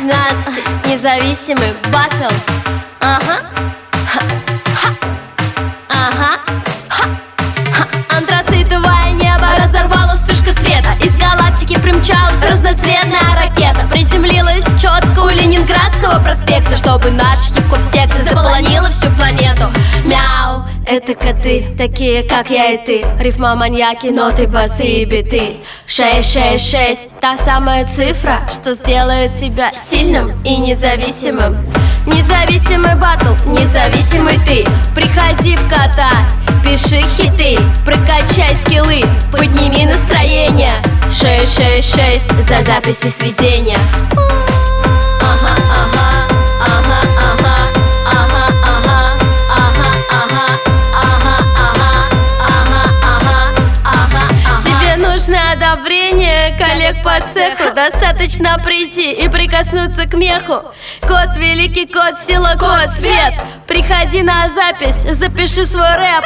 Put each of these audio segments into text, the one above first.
18-й независимый батл. Ага. Ага. Антрацитовое небо разорвало вспышка света. Из галактики примчалась разноцветная ракета. Приземлилась четко у Ленинградского проспекта, чтобы наш хип-хоп-секта заполонила всю планету. Мяу, это коты, такие как я и ты. Рифма маньяки, ноты, басы и биты. 666, та самая цифра, что сделает тебя сильным и независимым. Независимый батл, независимый ты. Приходи в кота, пиши хиты, прокачай скиллы, подними настроение. 666 за записи сведения. Ага, ага, ага, ага, ага, ага, ага, ага, ага, ага, ага, ага, ага. Тебе нужно одобрение коллег по цеху. Достаточно прийти и прикоснуться к меху. Кот великий, кот сила, кот свет. Приходи на запись, запиши свой рэп.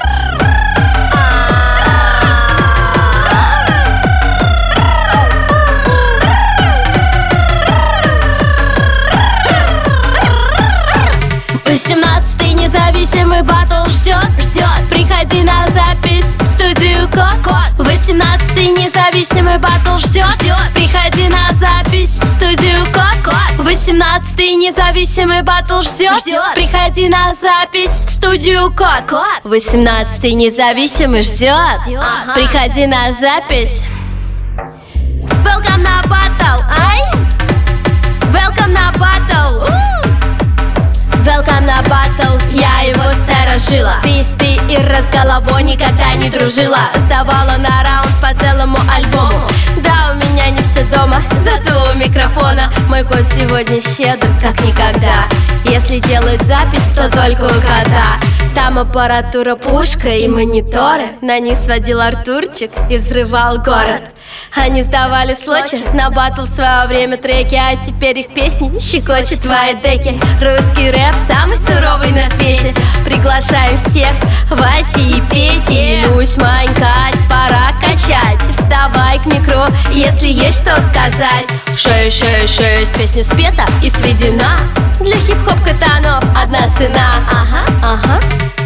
18-й независимый батл ждет. Приходи на запись в студию Кот. 18-й независимый батл ждет. Приходи на запись в студию Кот. 18-й независимый батл ждет. Приходи на запись в студию Кот. 18-й независимый ждет. Приходи на запись. Welcome на батл, ай! Welcome на батл. Welcome на батл, я его сторожила. Пи и разголовой никогда не дружила. Сдавала на раунд по целому альбому. Да, у меня не все дома, зато у микрофона мой кот сегодня щедр, как никогда. Если делают запись, то только у кота. Там аппаратура, пушка и мониторы. На них сводил Артурчик и взрывал город. Они сдавали случай на батл в свое время треки, а теперь их песни щекочет твои деки. Русский рэп самый суровый на свете. Приглашаем всех, Васи и Пети. Люсь, манькать, пора качать. Вставай к микро, если есть что сказать. 666, песня спета и сведена. Для хип-хоп катанов одна цена. Ага, ага.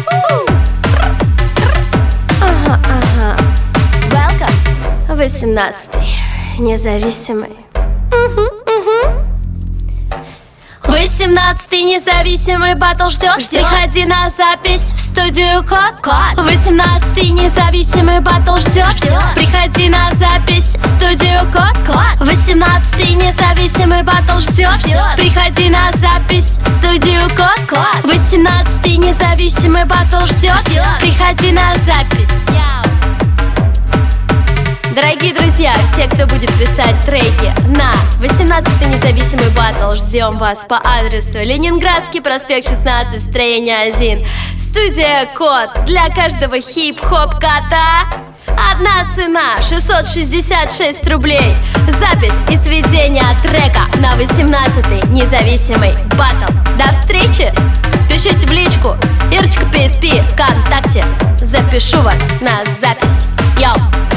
Ага, ага. Welcome. 18-й независимый. 18-й независимый батл ждет. Приходи на запись в студию Кот. 18-й независимый батл ждет. Приходи на запись в студию Кот. 18-й независимый батл ждет. Приходи на запись в студию Кот. 18-й независимый батл ждет. Приходи на запись. Дорогие друзья, все, кто будет писать треки на 18-й независимый батл, ждем вас по адресу Ленинградский проспект 16, строение 1. Студия Кот. Для каждого хип-хоп кота одна цена, 666 рублей. Запись и сведение трека на 18-й независимый батл. До встречи! Пишите в личку Ирочка PSP ВКонтакте. Запишу вас на запись. Йоу!